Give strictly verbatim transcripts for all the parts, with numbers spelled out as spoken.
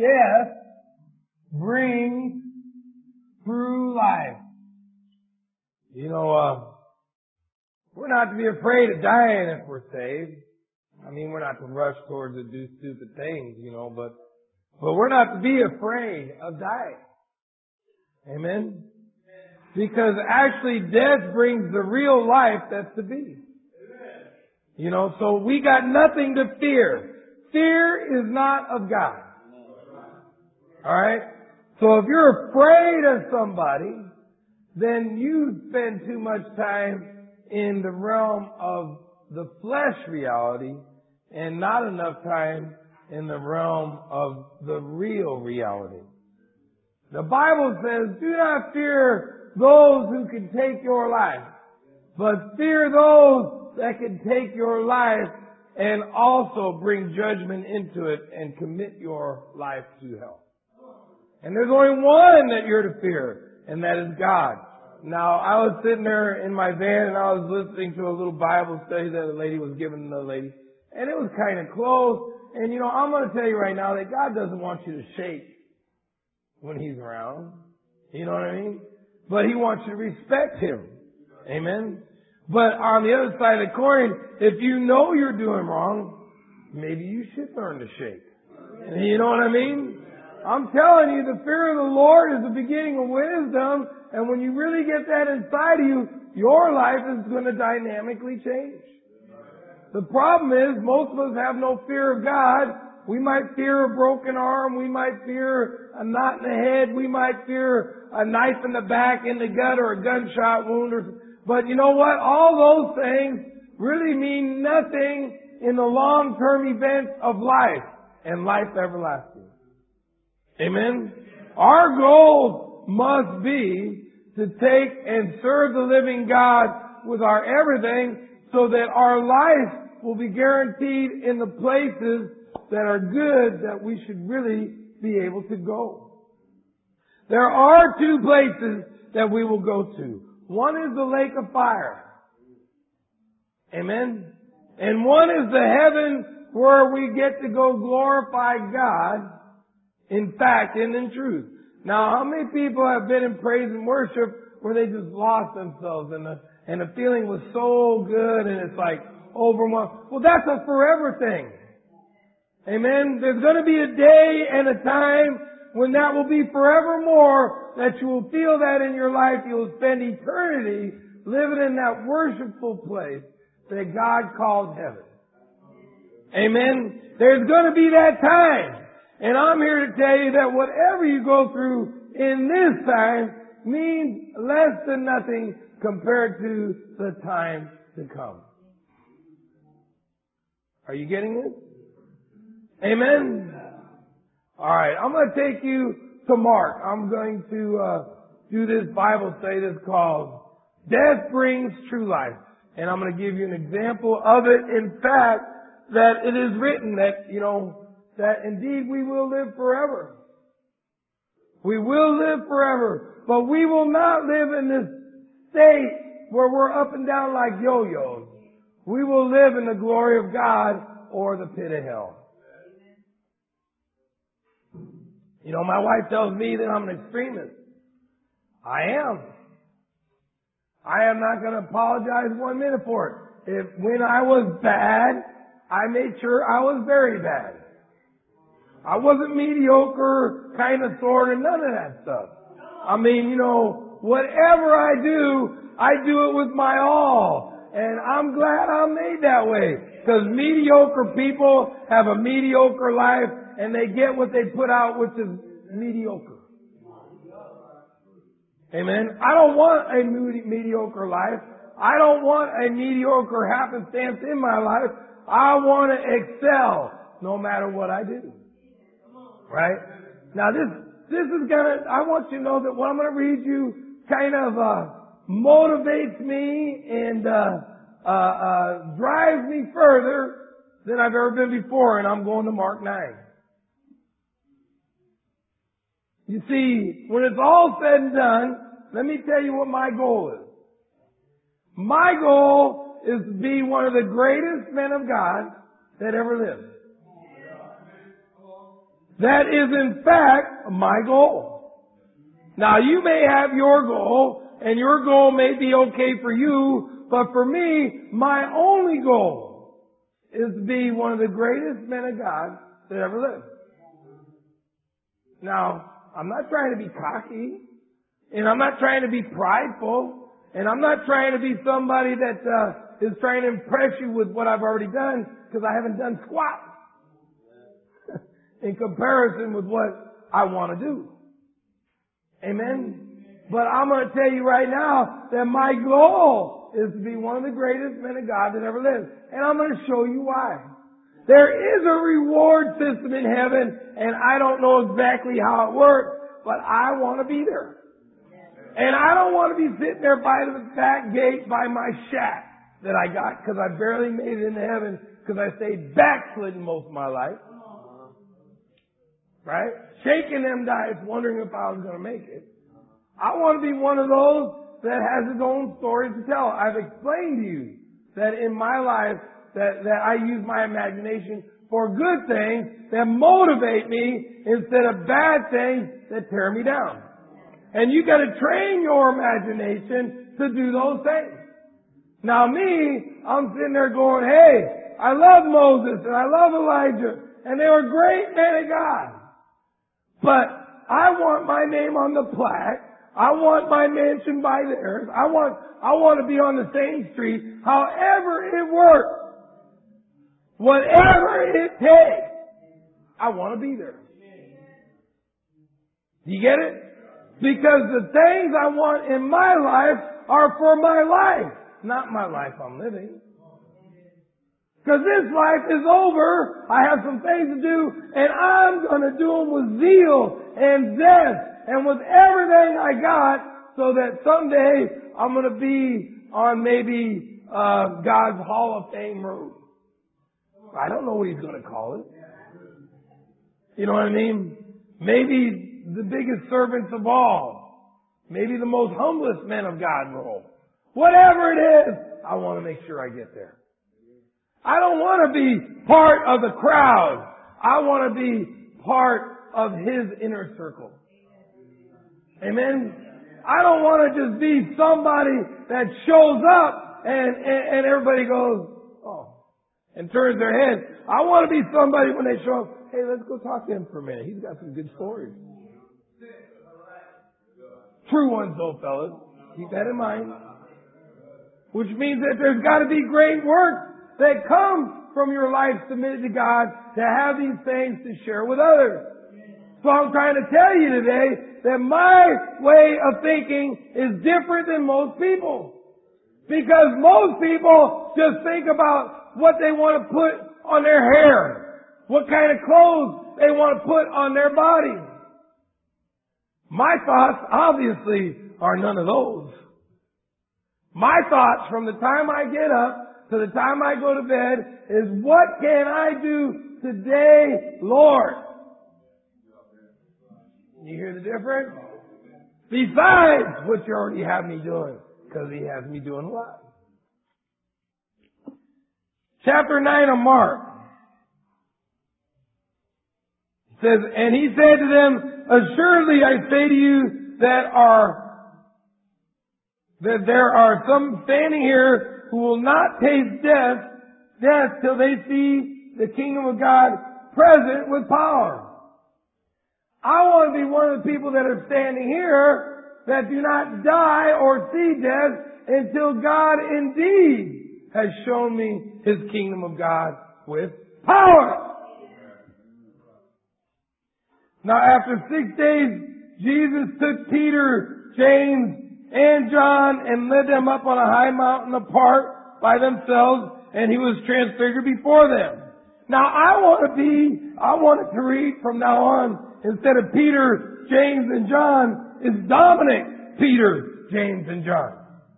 death brings true life. You know, uh, we're not to be afraid of dying if we're saved. I mean, we're not to rush towards to do stupid things, you know, but, but we're not to be afraid of dying. Amen? Because actually death brings the real life that's to be. You know, so we got nothing to fear. Fear is not of God. Alright? So if you're afraid of somebody, then you spend too much time in the realm of the flesh reality and not enough time in the realm of the real reality. The Bible says, do not fear those who can take your life, but fear those that can take your life and also bring judgment into it and commit your life to hell. And there's only one that you're to fear, and that is God. Now, I was sitting there in my van and I was listening to a little Bible study that a lady was giving another lady, and it was kind of close. And you know, I'm going to tell you right now that God doesn't want you to shake when He's around. You know what I mean? But He wants you to respect Him. Amen? But on the other side of the coin, if you know you're doing wrong, maybe you should learn to shake. You know what I mean? I'm telling you, the fear of the Lord is the beginning of wisdom, and when you really get that inside of you, your life is going to dynamically change. The problem is, most of us have no fear of God. We might fear a broken arm, we might fear a knot in the head, we might fear a knife in the back, in the gut, or a gunshot wound, or, but you know what? All those things really mean nothing in the long-term events of life and life everlasting. Amen? Our goal must be to take and serve the living God with our everything so that our life will be guaranteed in the places that are good that we should really be able to go. There are two places that we will go to. One is the lake of fire. Amen? And one is the heaven where we get to go glorify God in fact and in truth. Now, how many people have been in praise and worship where they just lost themselves and the, and the feeling was so good and it's like overwhelming? Well, that's a forever thing. Amen? There's going to be a day and a time when that will be forevermore, that you will feel that in your life. You'll spend eternity living in that worshipful place that God called heaven. Amen? There's going to be that time. And I'm here to tell you that whatever you go through in this time means less than nothing compared to the time to come. Are you getting it? Amen? Alright, I'm going to take you to Mark. I'm going to uh, do this Bible study that's called Death Brings True Life. And I'm going to give you an example of it. In fact, that it is written that, you know, that indeed we will live forever. We will live forever. But we will not live in this state where we're up and down like yo-yos. We will live in the glory of God or the pit of hell. You know, my wife tells me that I'm an extremist. I am. I am not going to apologize one minute for it. If when I was bad, I made sure I was very bad. I wasn't mediocre, kind of, sort of, none of that stuff. I mean, you know, whatever I do, I do it with my all. And I'm glad I'm made that way. Because mediocre people have a mediocre life and they get what they put out, which is mediocre. Amen. I don't want a mediocre life. I don't want a mediocre happenstance in my life. I want to excel no matter what I do. Right? Now this, this is gonna, I want you to know that what I'm gonna read you kind of, uh, motivates me and, uh, uh, uh, drives me further than I've ever been before, and I'm going to Mark nine. You see, when it's all said and done, let me tell you what my goal is. My goal is to be one of the greatest men of God that ever lived. That is in fact my goal. Now you may have your goal, and your goal may be okay for you, but for me, my only goal is to be one of the greatest men of God that ever lived. Now, I'm not trying to be cocky, and I'm not trying to be prideful, and I'm not trying to be somebody that uh, is trying to impress you with what I've already done, because I haven't done squat in comparison with what I want to do. Amen? But I'm going to tell you right now that my goal is to be one of the greatest men of God that ever lived. And I'm going to show you why. There is a reward system in heaven, and I don't know exactly how it works, but I want to be there. And I don't want to be sitting there by the back gate by my shack that I got, because I barely made it into heaven because I stayed backslidden most of my life. Right? Shaking them dice, wondering if I was going to make it. I want to be one of those that has his own story to tell. I've explained to you that in my life that, that I use my imagination for good things that motivate me instead of bad things that tear me down. And you got to train your imagination to do those things. Now me, I'm sitting there going, hey, I love Moses and I love Elijah, and they were great men of God. But I want my name on the plaque. I want my mansion by theirs. I want, I want to be on the same street. However it works. Whatever it takes. I want to be there. You get it? Because the things I want in my life are for my life, not my life I'm living. Because this life is over. I have some things to do, and I'm going to do them with zeal and zest and with everything I got, so that someday I'm going to be on maybe uh, God's Hall of Fame road. I don't know what He's going to call it. You know what I mean? Maybe the biggest servants of all. Maybe the most humblest men of God role. Whatever it is, I want to make sure I get there. I don't want to be part of the crowd. I want to be part of His inner circle. Amen? I don't want to just be somebody that shows up and, and, and everybody goes, oh, and turns their head. I want to be somebody when they show up, hey, let's go talk to him for a minute. He's got some good stories. True ones though, fellas. Keep that in mind. Which means that there's got to be great work that come from your life submitted to God to have these things to share with others. So I'm trying to tell you today that my way of thinking is different than most people. Because most people just think about what they want to put on their hair, what kind of clothes they want to put on their body. My thoughts, obviously, are none of those. My thoughts from the time I get up to the time I go to bed is, what can I do today, Lord? You hear the difference? Besides what you already have me doing, because He has me doing what? Chapter nine of Mark says, and He said to them, assuredly I say to you that are that there are some standing here who will not taste death, death till they see the kingdom of God present with power. I want to be one of the people that are standing here that do not die or see death until God indeed has shown me His kingdom of God with power. Now after six days, Jesus took Peter, James, and John and led them up on a high mountain apart by themselves, and He was transfigured before them. Now I want to be, I want it to read from now on, instead of Peter, James, and John, is Dominic, Peter, James, and John.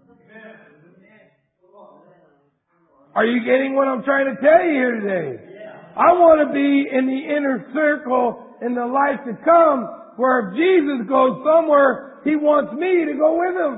Are you getting what I'm trying to tell you here today? I want to be in the inner circle in the life to come, where if Jesus goes somewhere, He wants me to go with Him.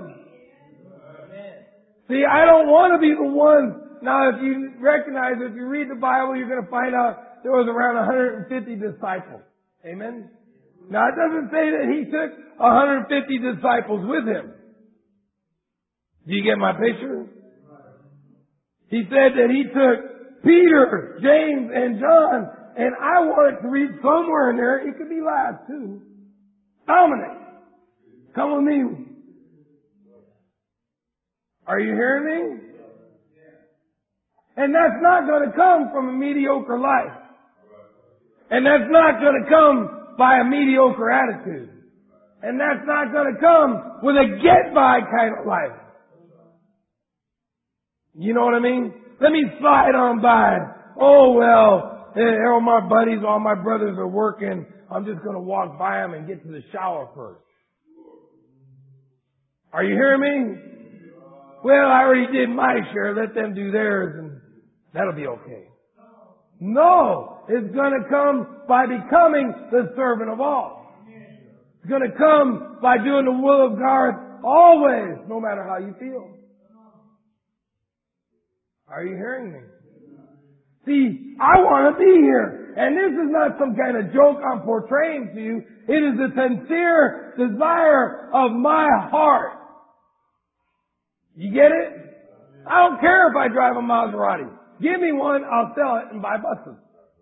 See, I don't want to be the one. Now, if you recognize, if you read the Bible, you're going to find out there was around one hundred fifty disciples. Amen? Now it doesn't say that he took one hundred fifty disciples with him. Do you get my picture? He said that he took Peter, James, and John, and I wanted to read somewhere in there, it could be last too. Dominic, come with me. Are you hearing me? And that's not going to come from a mediocre life. And that's not going to come by a mediocre attitude. And that's not going to come with a get-by kind of life. You know what I mean? Let me slide on by. Oh, well, eh, all my buddies, all my brothers are working. I'm just going to walk by them and get to the shower first. Are you hearing me? Well, I already did my share. Let them do theirs and that'll be okay. No, it's going to come by becoming the servant of all. It's going to come by doing the will of God always, no matter how you feel. Are you hearing me? See, I want to be here. And this is not some kind of joke I'm portraying to you. It is a sincere desire of my heart. You get it? I don't care if I drive a Maserati. Give me one, I'll sell it and buy buses.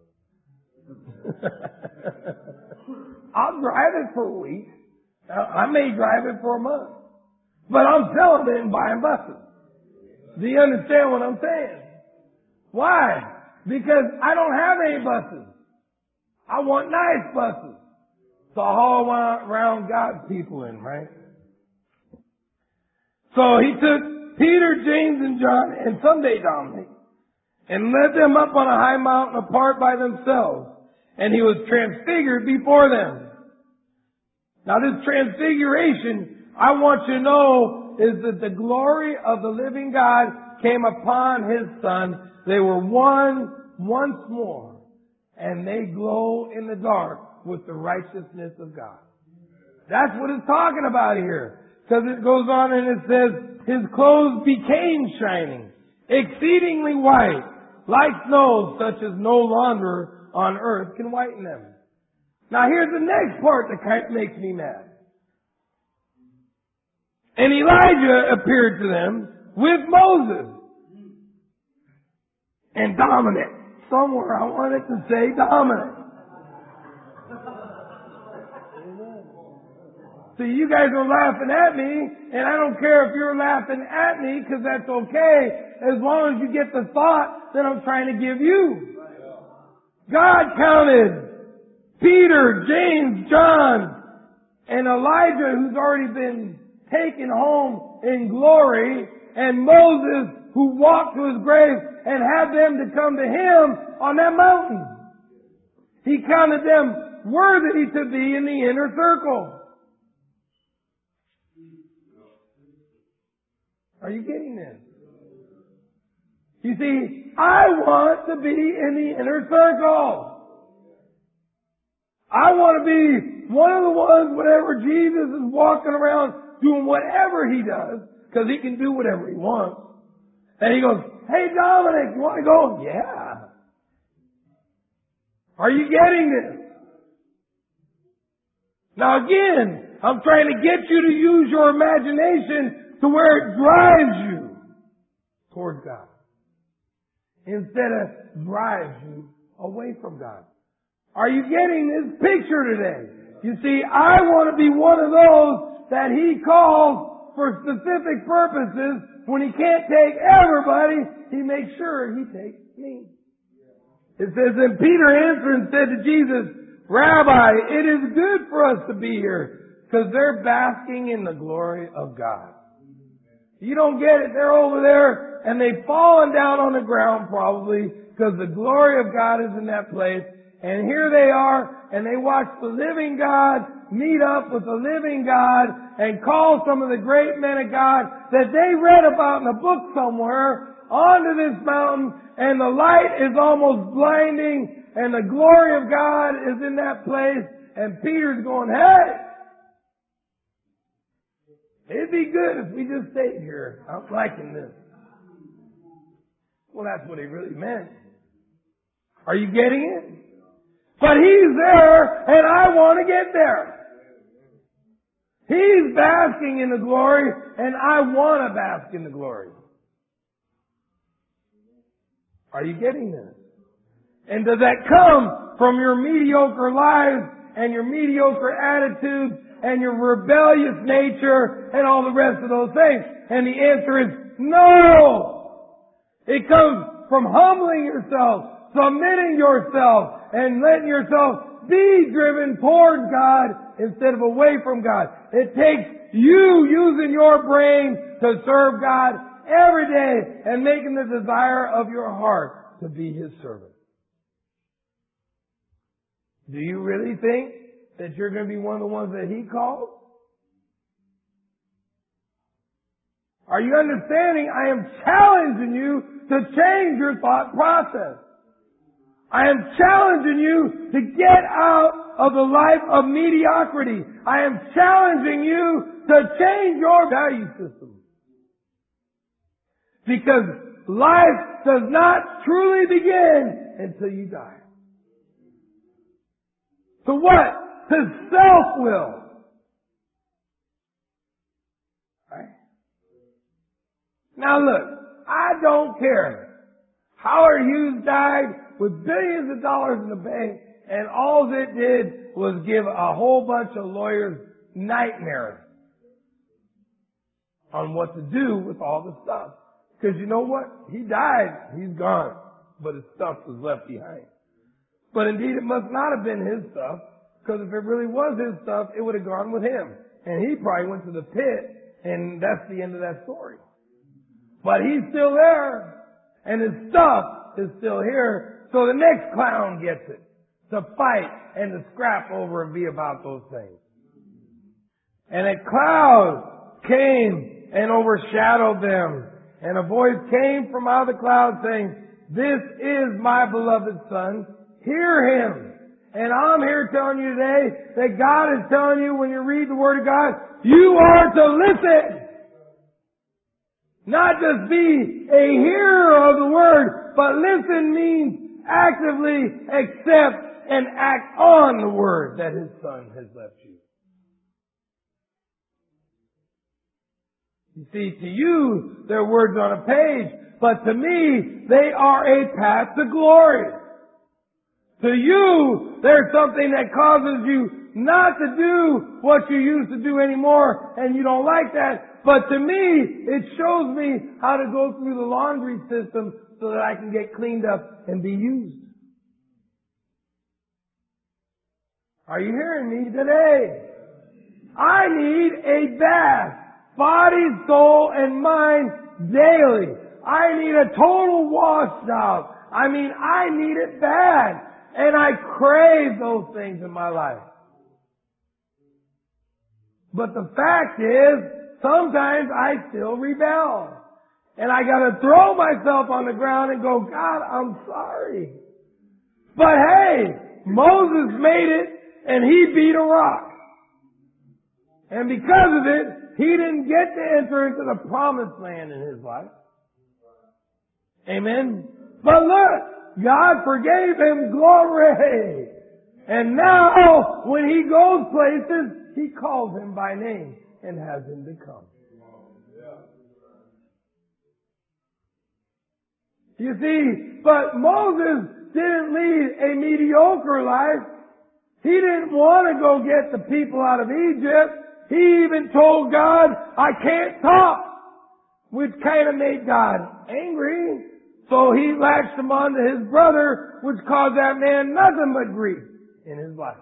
I'll drive it for a week. I may drive it for a month. But I'm selling it and buying buses. Do you understand what I'm saying? Why? Because I don't have any buses. I want nice buses to haul around God's people in, right? So he took Peter, James, and John, and someday Dominic, and led them up on a high mountain apart by themselves. And he was transfigured before them. Now this transfiguration, I want you to know, is that the glory of the living God came upon His Son. They were one once more. And they glow in the dark with the righteousness of God. That's what it's talking about here. Because it goes on and it says, His clothes became shining, exceedingly white, like snow, such as no launderer on earth can whiten them. Now here's the next part that kind of makes me mad. And Elijah appeared to them with Moses and Dominic. Somewhere I wanted to say Dominic. See, you guys are laughing at me, and I don't care if you're laughing at me, because that's okay, as long as you get the thought that I'm trying to give you. God counted Peter, James, John, and Elijah, who's already been taken home in glory, and Moses, who walked to his grave and had them to come to him on that mountain. He counted them worthy to be in the inner circle. Are you getting this? You see, I want to be in the inner circle. I want to be one of the ones, whenever Jesus is walking around doing whatever He does, because He can do whatever He wants. And He goes, hey Dominic, you want to go? Yeah. Are you getting this? Now again, I'm trying to get you to use your imagination to where it drives you towards God, instead of drives you away from God. Are you getting this picture today? You see, I want to be one of those that He calls for specific purposes. When He can't take everybody, He makes sure He takes me. It says, and Peter answered and said to Jesus, Rabbi, it is good for us to be here, because they're basking in the glory of God. You don't get it. They're over there and they've fallen down on the ground probably, because the glory of God is in that place. And here they are, and they watch the living God meet up with the living God and call some of the great men of God that they read about in a book somewhere onto this mountain, and the light is almost blinding, and the glory of God is in that place, and Peter's going, hey! It'd be good if we just stayed here. I'm liking this. Well, that's what he really meant. Are you getting it? But He's there, and I want to get there. He's basking in the glory, and I want to bask in the glory. Are you getting this? And does that come from your mediocre lives and your mediocre attitudes and your rebellious nature and all the rest of those things? And the answer is no! It comes from humbling yourself, submitting yourself, and letting yourself be driven toward God instead of away from God. It takes you using your brain to serve God every day and making the desire of your heart to be His servant. Do you really think that you're going to be one of the ones that He calls? Are you understanding? I am challenging you to change your thought process. I am challenging you to get out of the life of mediocrity. I am challenging you to change your value system. Because life does not truly begin until you die. To what? To self-will. Right? Now look, I don't care. Howard Hughes died with billions of dollars in the bank, and all it did was give a whole bunch of lawyers nightmares on what to do with all the stuff. Because you know what? He died. He's gone. But his stuff was left behind. But indeed, it must not have been his stuff, because if it really was his stuff, it would have gone with him. And he probably went to the pit, and that's the end of that story. But he's still there, and his stuff is still here, so the next clown gets it, to fight and to scrap over and be about those things. And a cloud came and overshadowed them, and a voice came from out of the cloud saying, "This is my beloved Son. Hear Him." And I'm here telling you today that God is telling you when you read the Word of God, you are to listen. Not just be a hearer of the Word, but listen means actively accept and act on the Word that His Son has left you. You see, to you, they're words on a page, but to me, they are a path to glory. To you, there's something that causes you not to do what you used to do anymore, and you don't like that. But to me, it shows me how to go through the laundry system so that I can get cleaned up and be used. Are you hearing me today? I need a bath, body, soul, and mind daily. I need a total wash out. I mean, I need it bad. And I crave those things in my life. But the fact is, sometimes I still rebel. And I gotta throw myself on the ground and go, God, I'm sorry. But hey, Moses made it and he beat a rock. And because of it, he didn't get to enter into the promised land in his life. Amen? But look, God forgave him, glory. And now, when he goes places, He calls him by name and has him to come. You see, but Moses didn't lead a mediocre life. He didn't want to go get the people out of Egypt. He even told God, I can't talk, which kind of made God angry. So he latched him on to his brother, which caused that man nothing but grief in his life.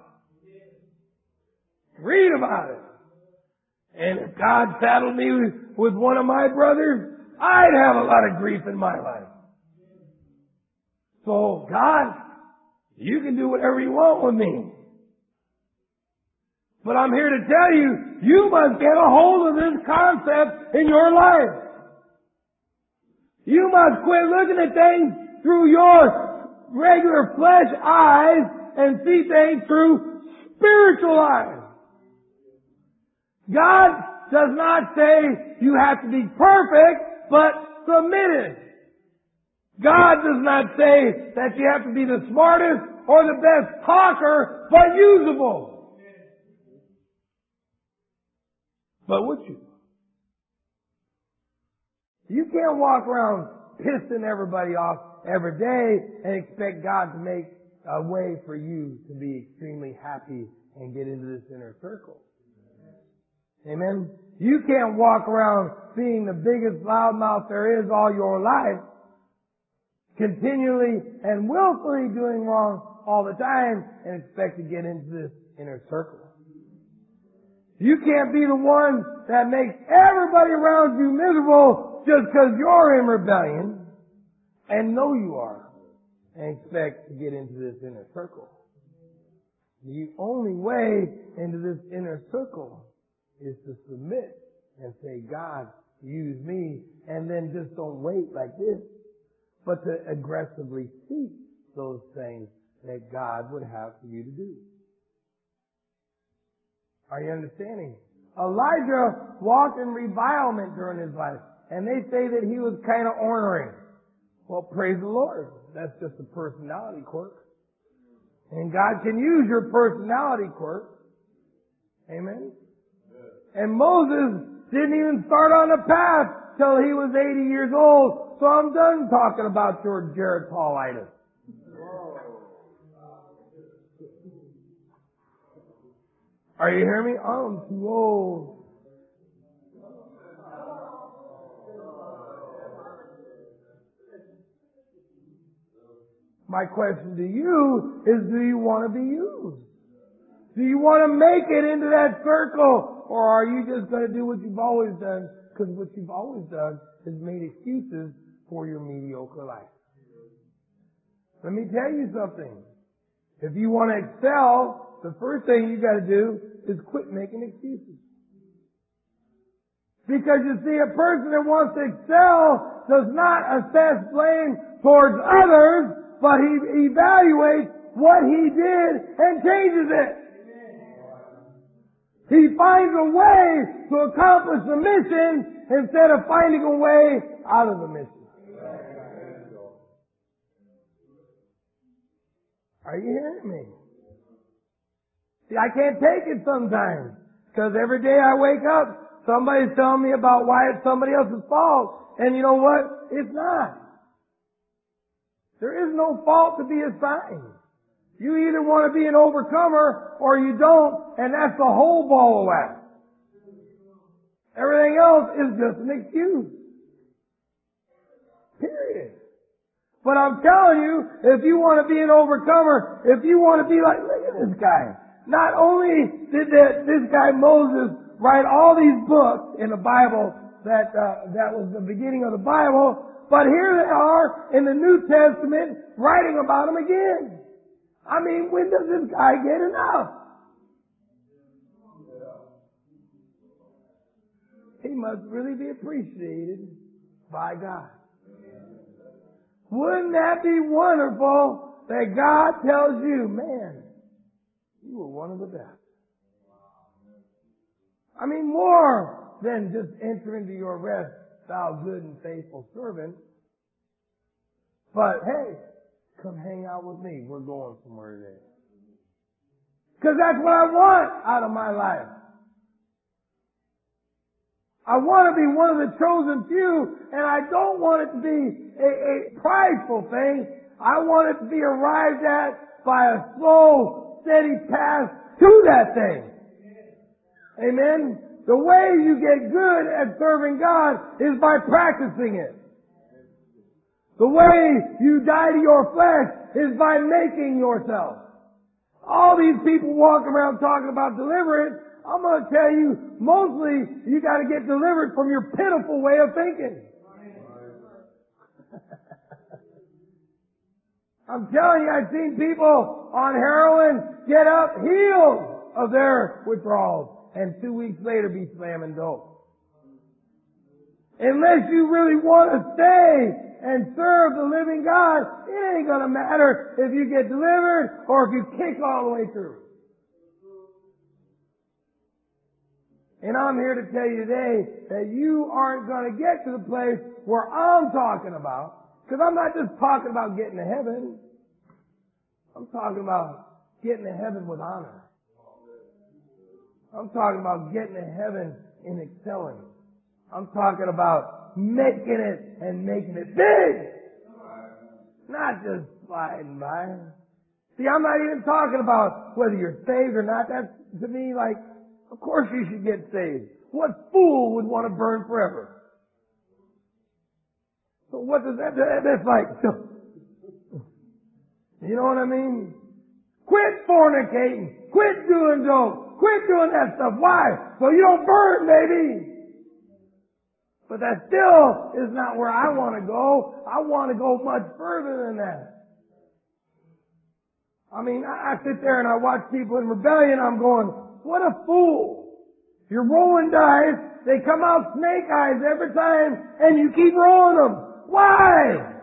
Read about it. And if God saddled me with one of my brothers, I'd have a lot of grief in my life. So, God, you can do whatever you want with me. But I'm here to tell you, you must get a hold of this concept in your life. You must quit looking at things through your regular flesh eyes and see things through spiritual eyes. God does not say you have to be perfect, but submitted. God does not say that you have to be the smartest or the best talker, but usable. But would you? You can't walk around pissing everybody off every day and expect God to make a way for you to be extremely happy and get into this inner circle. Amen? You can't walk around being the biggest loudmouth there is all your life, continually and willfully doing wrong all the time, and expect to get into this inner circle. You can't be the one that makes everybody around you miserable just because you're in rebellion, and know you are, and expect to get into this inner circle. The only way into this inner circle is to submit and say, God, use me, and then just don't wait like this, but to aggressively seek those things that God would have for you to do. Are you understanding? Elijah walked in revilement during his life, and they say that he was kind of ornery. Well, praise the Lord. That's just a personality quirk. And God can use your personality quirk. Amen? And Moses didn't even start on the path till he was eighty years old. So I'm done talking about your Geritolitis. Are you hearing me? I'm too old. My question to you is, do you want to be used? Do you want to make it into that circle? Or are you just going to do what you've always done? Because what you've always done is made excuses for your mediocre life. Let me tell you something. If you want to excel, the first thing you got to do is quit making excuses. Because you see, a person that wants to excel does not assess blame towards others, but he evaluates what he did and changes it. He finds a way to accomplish the mission instead of finding a way out of the mission. Are you hearing me? See, I can't take it sometimes, because every day I wake up, somebody's telling me about why it's somebody else's fault. And you know what? It's not. There is no fault to be assigned. You either want to be an overcomer or you don't, and that's the whole ball of wax. Everything else is just an excuse. Period. But I'm telling you, if you want to be an overcomer, if you want to be like, look at this guy. Not only did that, this guy Moses write all these books in the Bible that uh, that was the beginning of the Bible, but here they are in the New Testament writing about him again. I mean, when does this guy get enough? He must really be appreciated by God. Wouldn't that be wonderful that God tells you, man, you were one of the best. I mean, more than just enter into your rest, thou good and faithful servant. But hey, come hang out with me. We're going somewhere today. Because that's what I want out of my life. I want to be one of the chosen few, and I don't want it to be a, a prideful thing. I want it to be arrived at by a slow, steady path to that thing. Amen? The way you get good at serving God is by practicing it. The way you die to your flesh is by making yourself. All these people walking around talking about deliverance, I'm going to tell you, mostly you got to get delivered from your pitiful way of thinking. I'm telling you, I've seen people on heroin get up healed of their withdrawals and two weeks later be slamming dope. Unless you really want to stay and serve the living God, it ain't going to matter if you get delivered or if you kick all the way through. And I'm here to tell you today that you aren't going to get to the place where I'm talking about, because I'm not just talking about getting to heaven. I'm talking about getting to heaven with honor. I'm talking about getting to heaven in excelling. I'm talking about making it and making it big. Not just sliding by. See, I'm not even talking about whether you're saved or not. That's, to me, like, of course you should get saved. What fool would want to burn forever? So what does that, that's like, you know what I mean? Quit fornicating. Quit doing dope. Quit doing that stuff. Why? So you don't burn, baby. But that still is not where I want to go. I want to go much further than that. I mean, I, I sit there and I watch people in rebellion. I'm going, what a fool. You're rolling dice. They come out snake eyes every time and you keep rolling them. Why?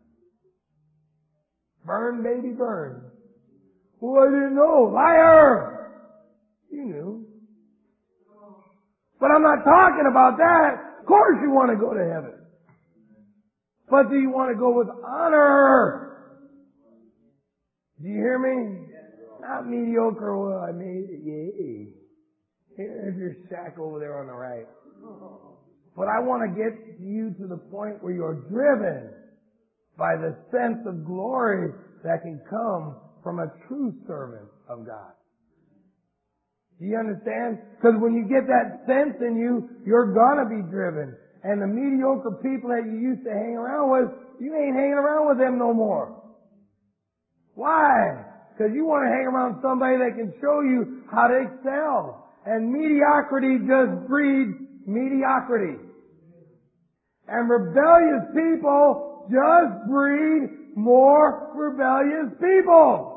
Burn, baby, burn. Well, I didn't know. Liar! You knew. But I'm not talking about that. Of course you want to go to heaven. But do you want to go with honor? Do you hear me? Not mediocre. Well, I made it. Yay. Here's your shack over there on the right. But I want to get you to the point where you're driven by the sense of glory that can come from a true servant of God. Do you understand? Because when you get that sense in you, you're gonna be driven. And the mediocre people that you used to hang around with, you ain't hanging around with them no more. Why? Because you want to hang around somebody that can show you how to excel. And mediocrity just breeds mediocrity. And rebellious people just breed more rebellious people.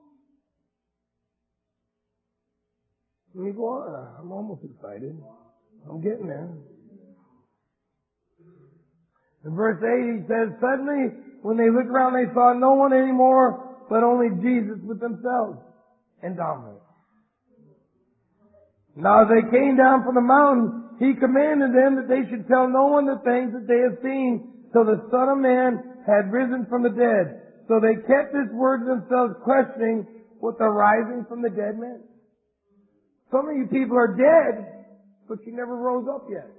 Let me go on. I'm almost excited. I'm getting there. In verse eight, he says, suddenly, when they looked around, they saw no one anymore, but only Jesus with themselves and dominant. Now as they came down from the mountain, he commanded them that they should tell no one the things that they had seen till the Son of Man had risen from the dead. So they kept this word to themselves, questioning what the rising from the dead meant. Some of you people are dead, but you never rose up yet.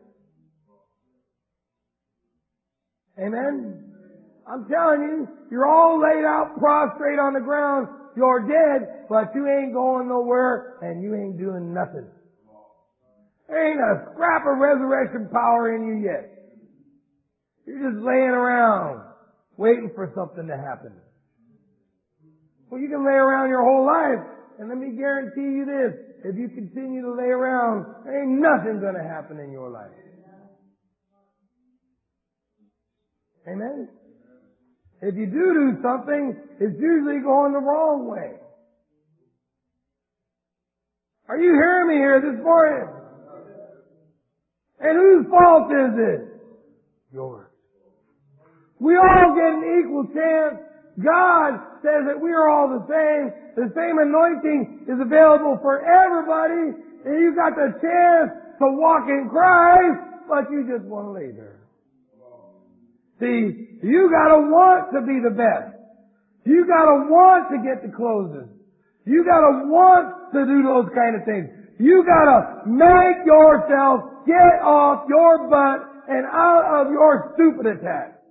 Amen? I'm telling you, you're all laid out prostrate on the ground. You're dead, but you ain't going nowhere and you ain't doing nothing. There ain't a scrap of resurrection power in you yet. You're just laying around waiting for something to happen. Well, you can lay around your whole life, and let me guarantee you this. If you continue to lay around, there ain't nothing going to happen in your life. Amen? If you do do something, it's usually going the wrong way. Are you hearing me here this morning? And whose fault is it? Yours. We all get an equal chance. God says that we are all the same. The same anointing is available for everybody. And you got the chance to walk in Christ, but you just want to lay there. See, you gotta want to be the best. You gotta want to get the closes. You gotta want to do those kind of things. You gotta make yourself get off your butt and out of your stupid attack.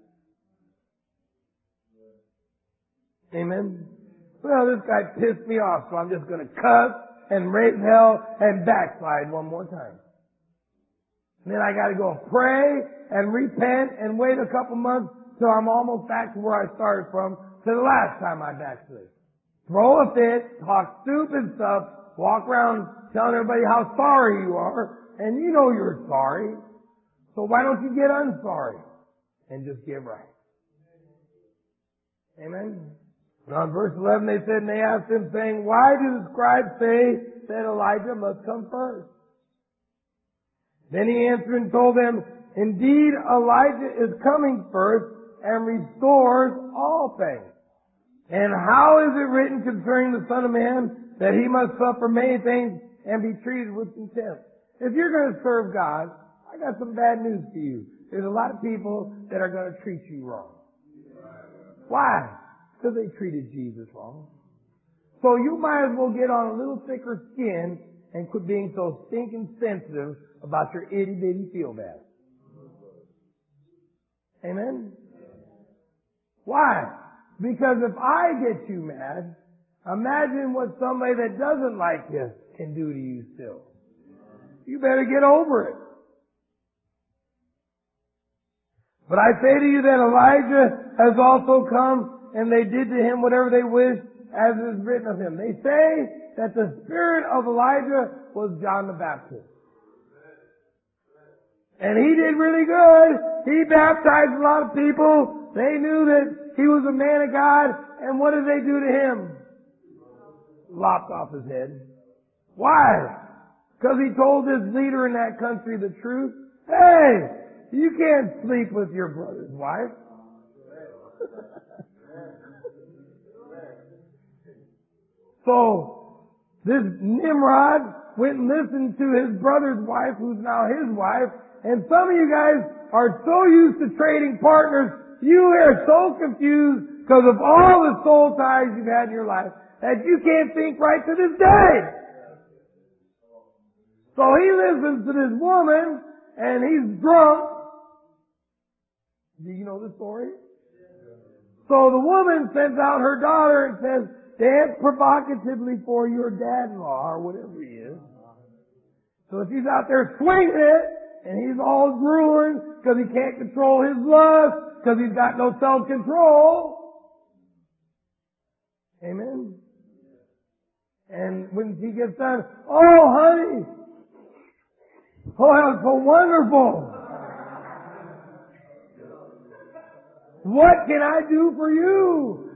Amen? Well, this guy pissed me off, so I'm just gonna cuss and raise hell and backslide one more time. And then I gotta go pray and repent and wait a couple months till I'm almost back to where I started from to the last time I backslid. Throw a fit, talk stupid stuff, walk around telling everybody how sorry you are, and you know you're sorry. So why don't you get unsorry and just get right? Amen? Now in verse eleven they said, and they asked him saying, why do the scribes say that Elijah must come first? Then he answered and told them, indeed Elijah is coming first and restores all things. And how is it written concerning the Son of Man that he must suffer many things and be treated with contempt? If you're going to serve God, I got some bad news for you. There's a lot of people that are going to treat you wrong. Why? Because they treated Jesus wrong. So you might as well get on a little thicker skin and quit being so stinking sensitive about your itty bitty feel bad. Amen? Why? Because if I get you mad, imagine what somebody that doesn't like you can do to you still. You better get over it. But I say to you that Elijah has also come, and they did to him whatever they wished, as it is written of him. They say that the spirit of Elijah was John the Baptist. And he did really good. He baptized a lot of people. They knew that he was a man of God. And what did they do to him? Lopped off his head. Why? Because he told this leader in that country the truth. Hey! You can't sleep with your brother's wife. So, this Nimrod went and listened to his brother's wife, who's now his wife, and some of you guys are so used to trading partners, you are so confused because of all the soul ties you've had in your life that you can't think right to this day. So he listens to this woman, and he's drunk. Do you know the story? So the woman sends out her daughter and says, dance provocatively for your dad-in-law, or whatever he is. So she's out there swinging it, and he's all ruined because he can't control his lust, because he's got no self-control. Amen? And when she gets done, oh, honey, oh, that was so wonderful. What can I do for you?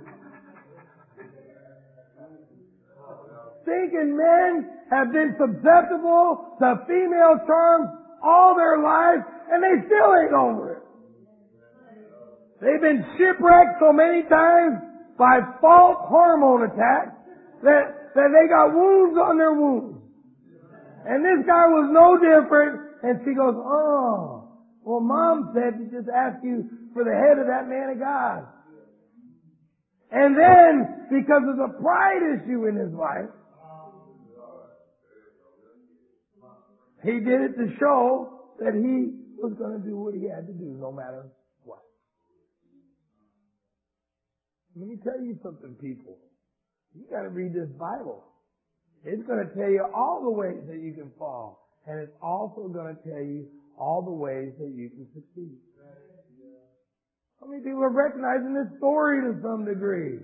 Thinking men have been susceptible to female charms all their lives, and they still ain't over it. They've been shipwrecked so many times by false hormone attacks that, that they got wounds on their wounds. And this guy was no different, and she goes, oh, well, Mom said to just ask you for the head of that man of God. And then, because of the pride issue in his life, he did it to show that he was going to do what he had to do no matter what. Let me tell you something, people. You got to read this Bible. It's going to tell you all the ways that you can fall. And it's also going to tell you all the ways that you can succeed. How many people are recognizing this story to some degree?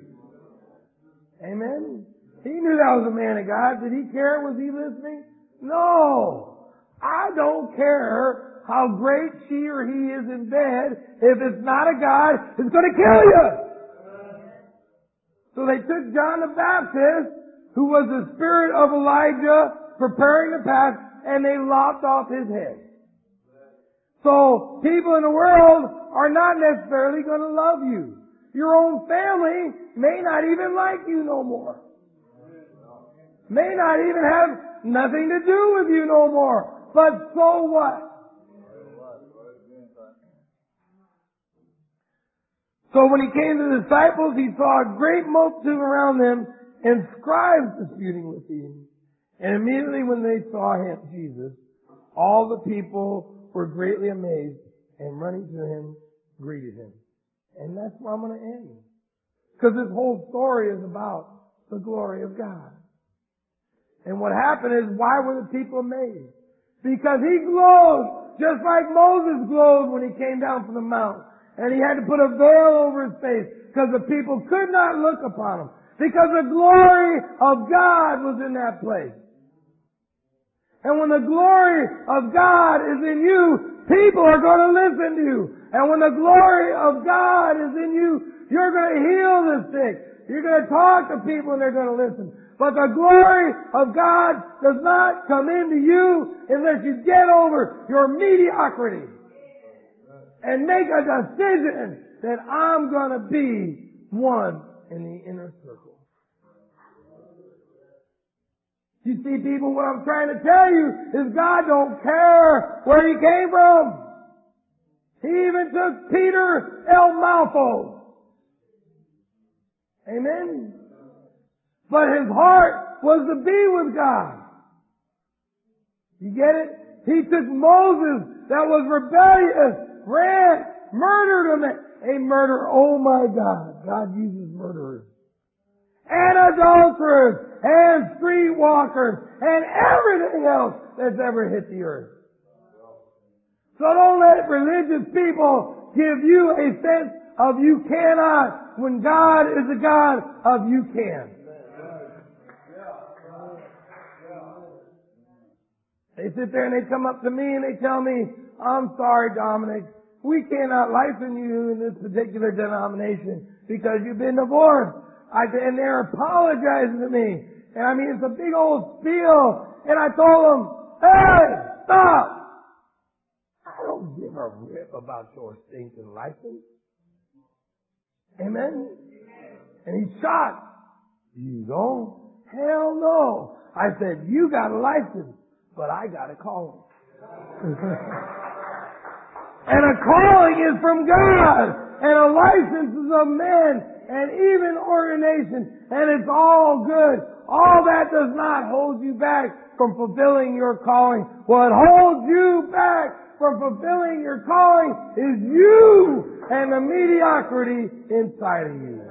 Amen? He knew that was a man of God. Did he care? Was he listening? No! I don't care how great she or he is in bed. If it's not a God, it's going to kill you! So they took John the Baptist, who was the spirit of Elijah, preparing the path, and they lopped off his head. So people in the world are not necessarily going to love you. Your own family may not even like you no more. May not even have nothing to do with you no more. But so what? So when he came to the disciples, he saw a great multitude around them and scribes disputing with him. And immediately when they saw him, Jesus, all the people were greatly amazed and running to him, greeted him. And that's where I'm going to end. Because this whole story is about the glory of God. And what happened is, why were the people amazed? Because he glowed, just like Moses glowed when he came down from the mount. And he had to put a veil over his face, because the people could not look upon him. Because the glory of God was in that place. And when the glory of God is in you, people are going to listen to you. And when the glory of God is in you, you're going to heal the sick. You're going to talk to people and they're going to listen. But the glory of God does not come into you unless you get over your mediocrity and make a decision that I'm going to be one in the inner circle. You see, people, what I'm trying to tell you is God don't care where you came from. He even took Peter El Malfo. Amen? But his heart was to be with God. You get it? He took Moses that was rebellious, ran, murdered him. A murderer. Oh my God. God uses murderers. And adulterers. And streetwalkers. And everything else that's ever hit the earth. So don't let religious people give you a sense of you cannot when God is a God of you can. They sit there and they come up to me and they tell me, I'm sorry, Dominic, we cannot license you in this particular denomination because you've been divorced. I said, and they're apologizing to me. And I mean, it's a big old spiel. And I told them, hey, stop. I don't give a rip about your stinking license. Amen? And he's shocked. You don't? Hell no. I said, you got a license, but I got a calling. And a calling is from God. And a license is of men and even ordination. And it's all good. All that does not hold you back from fulfilling your calling. What holds you back from fulfilling your calling is you and the mediocrity inside of you.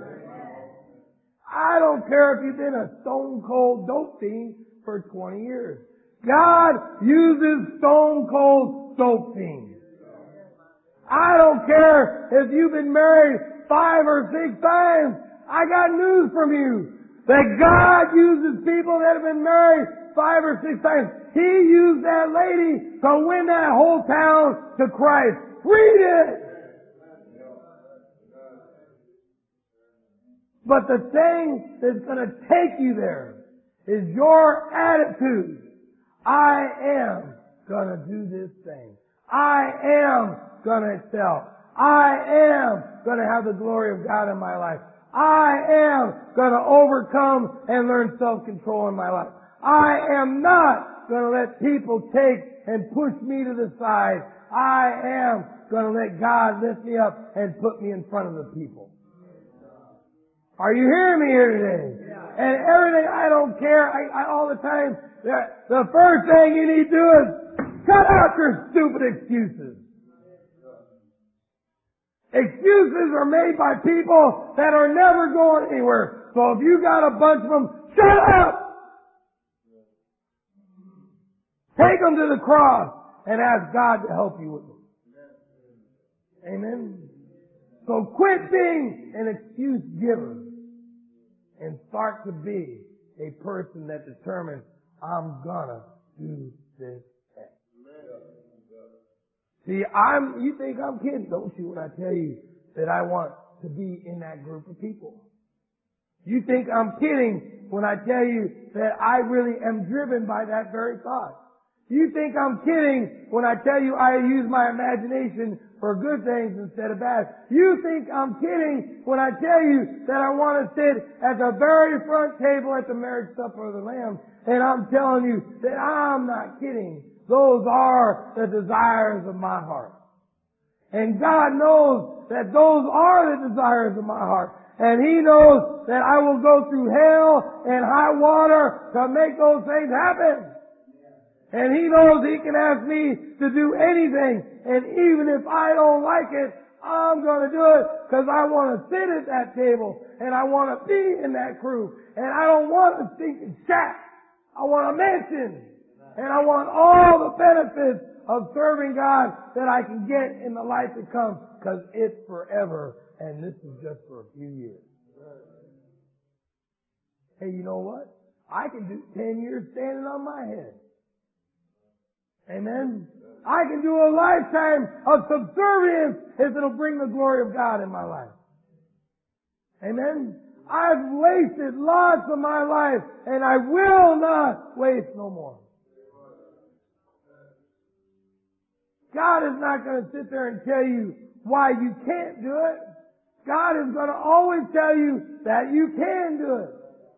I don't care if you've been a stone cold dope fiend for twenty years. God uses stone cold dope fiends. I don't care if you've been married five or six times. I got news from you. That God uses people that have been married five or six times. He used that lady to win that whole town to Christ. Read it! But the thing that's going to take you there is your attitude. I am going to do this thing. I am going to excel. I am going to have the glory of God in my life. I am going to overcome and learn self-control in my life. I am not going to let people take and push me to the side. I am going to let God lift me up and put me in front of the people. Are you hearing me here today? And everything, I don't care. I, I all the time, the, the first thing you need to do is cut out your stupid excuses. Excuses are made by people that are never going anywhere. So if you got a bunch of them, shut up! Take them to the cross and ask God to help you with them. Amen? So quit being an excuse giver and start to be a person that determines, I'm gonna do this thing. See, I'm, you think I'm kidding, don't you, when I tell you that I want to be in that group of people? You think I'm kidding when I tell you that I really am driven by that very thought? You think I'm kidding when I tell you I use my imagination for good things instead of bad? You think I'm kidding when I tell you that I want to sit at the very front table at the marriage supper of the Lamb, and I'm telling you that I'm not kidding. Those are the desires of my heart. And God knows that those are the desires of my heart. And He knows that I will go through hell and high water to make those things happen. And He knows He can ask me to do anything. And even if I don't like it, I'm going to do it because I want to sit at that table and I want to be in that crew. And I don't want a stinking shack. I want a mansion. And I want all the benefits of serving God that I can get in the life to come because it's forever and this is just for a few years. Hey, you know what? I can do ten years standing on my head. Amen? I can do a lifetime of subservience if it'll bring the glory of God in my life. Amen? I've wasted lots of my life and I will not waste no more. God is not going to sit there and tell you why you can't do it. God is going to always tell you that you can do it.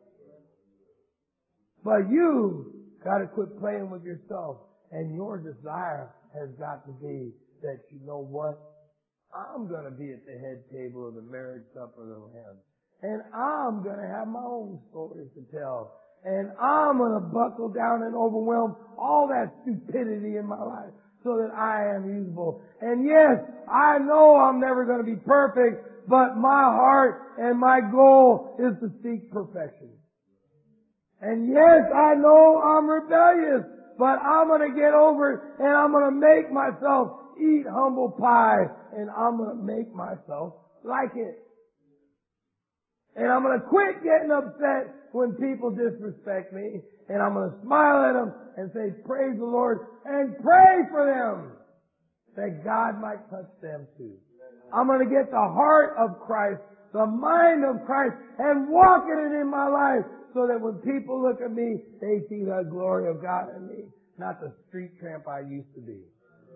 But you got to quit playing with yourself. And your desire has got to be that you know what? I'm going to be at the head table of the marriage supper of the Lamb. And I'm going to have my own stories to tell. And I'm going to buckle down and overwhelm all that stupidity in my life so that I am usable. And yes, I know I'm never going to be perfect, but my heart and my goal is to seek perfection. And yes, I know I'm rebellious, but I'm going to get over it and I'm going to make myself eat humble pie and I'm going to make myself like it. And I'm going to quit getting upset when people disrespect me. And I'm going to smile at them and say, praise the Lord, and pray for them that God might touch them too. I'm going to get the heart of Christ, the mind of Christ, and walk in it in my life so that when people look at me, they see the glory of God in me, not the street tramp I used to be.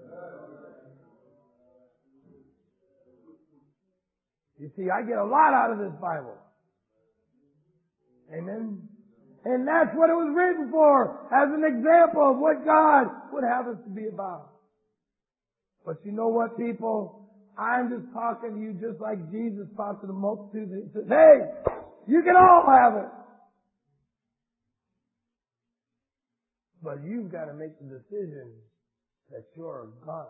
You see, I get a lot out of this Bible. Amen. And that's what it was written for, as an example of what God would have us to be about. But you know what, people? I'm just talking to you just like Jesus talked to the multitude. He said, hey, you can all have it. But you've got to make the decision that you're God.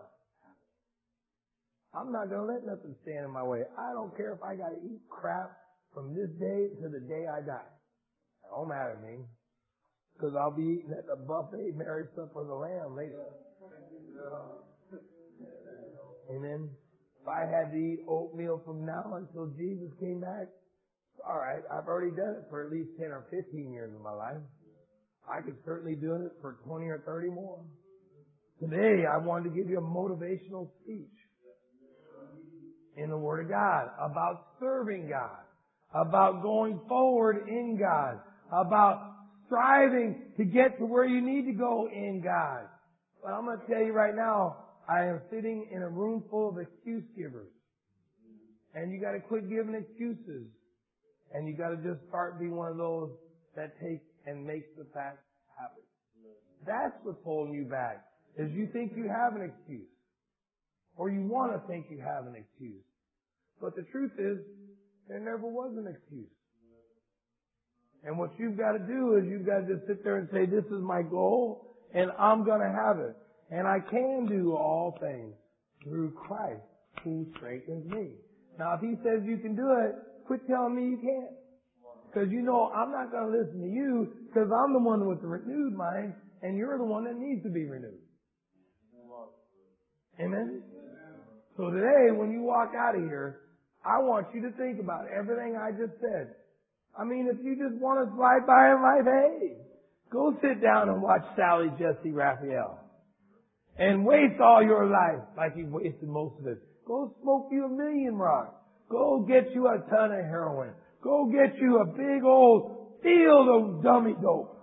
I'm not going to let nothing stand in my way. I don't care if I got to eat crap from this day to the day I die. It don't matter to me. Because I'll be eating at the buffet marriage supper of the Lamb later. Amen. If I had to eat oatmeal from now until Jesus came back, all right, I've already done it for at least ten or fifteen years of my life. I could certainly do it for twenty or thirty more. Today, I wanted to give you a motivational speech in the Word of God about serving God, about going forward in God, about striving to get to where you need to go in God. But I'm going to tell you right now, I am sitting in a room full of excuse givers. And you got to quit giving excuses. And you got to just start being one of those that takes and makes the facts happen. That's what's holding you back, is you think you have an excuse. Or you want to think you have an excuse. But the truth is, there never was an excuse. And what you've got to do is you've got to just sit there and say, this is my goal, and I'm going to have it. And I can do all things through Christ who strengthens me. Now, if He says you can do it, quit telling me you can't. Because you know I'm not going to listen to you because I'm the one with the renewed mind, and you're the one that needs to be renewed. Amen? So today, when you walk out of here, I want you to think about everything I just said. I mean, if you just want to slide by in life, hey, go sit down and watch Sally Jesse Raphael. And waste all your life like you've wasted most of it. Go smoke you a million rocks. Go get you a ton of heroin. Go get you a big old field of dummy dope.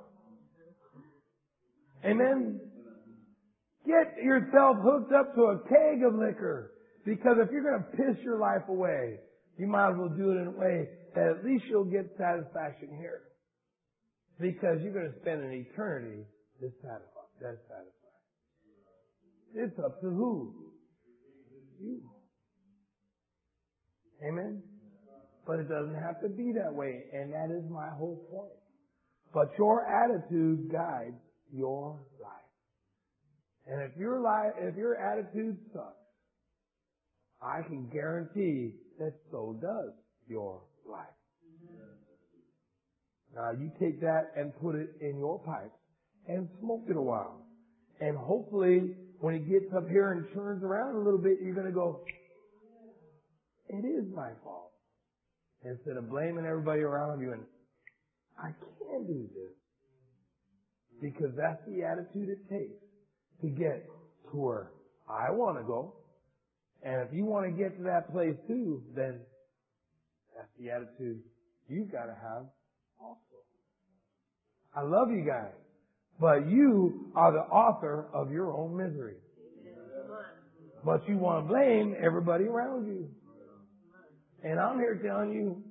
Amen? Get yourself hooked up to a keg of liquor. Because if you're going to piss your life away, you might as well do it in a way that at least you'll get satisfaction here. Because you're going to spend an eternity dissatisfied. dissatisfied. It's up to who? You. Amen? But it doesn't have to be that way, and that is my whole point. But your attitude guides your life. And if your life, if your attitude sucks, I can guarantee that so does your life. Now you take that and put it in your pipe and smoke it a while. And hopefully when it gets up here and turns around a little bit, you're going to go, it is my fault. Instead of blaming everybody around you and, I can do this. Because that's the attitude it takes to get to where I want to go. And if you want to get to that place too, then that's the attitude you've got to have also. I love you guys, but you are the author of your own misery. But you want to blame everybody around you. And I'm here telling you,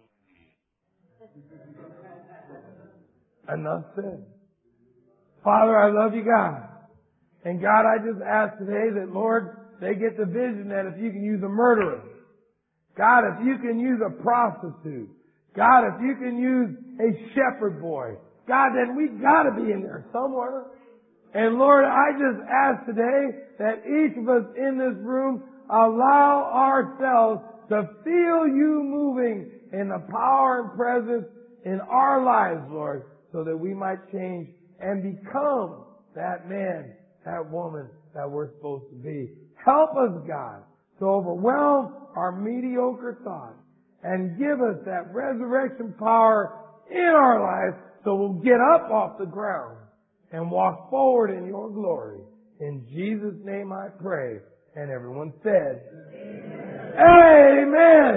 enough said. Father, I love you, God. And God, I just ask today that, Lord, they get the vision that if you can use a murderer, God, if you can use a prostitute, God, if you can use a shepherd boy, God, then we gotta be in there somewhere. And Lord, I just ask today that each of us in this room allow ourselves to feel you moving in the power and presence in our lives, Lord, so that we might change and become that man, that woman that we're supposed to be. Help us, God, to overwhelm our mediocre thoughts and give us that resurrection power in our lives so we'll get up off the ground and walk forward in your glory. In Jesus' name I pray. And everyone said, Amen. Amen.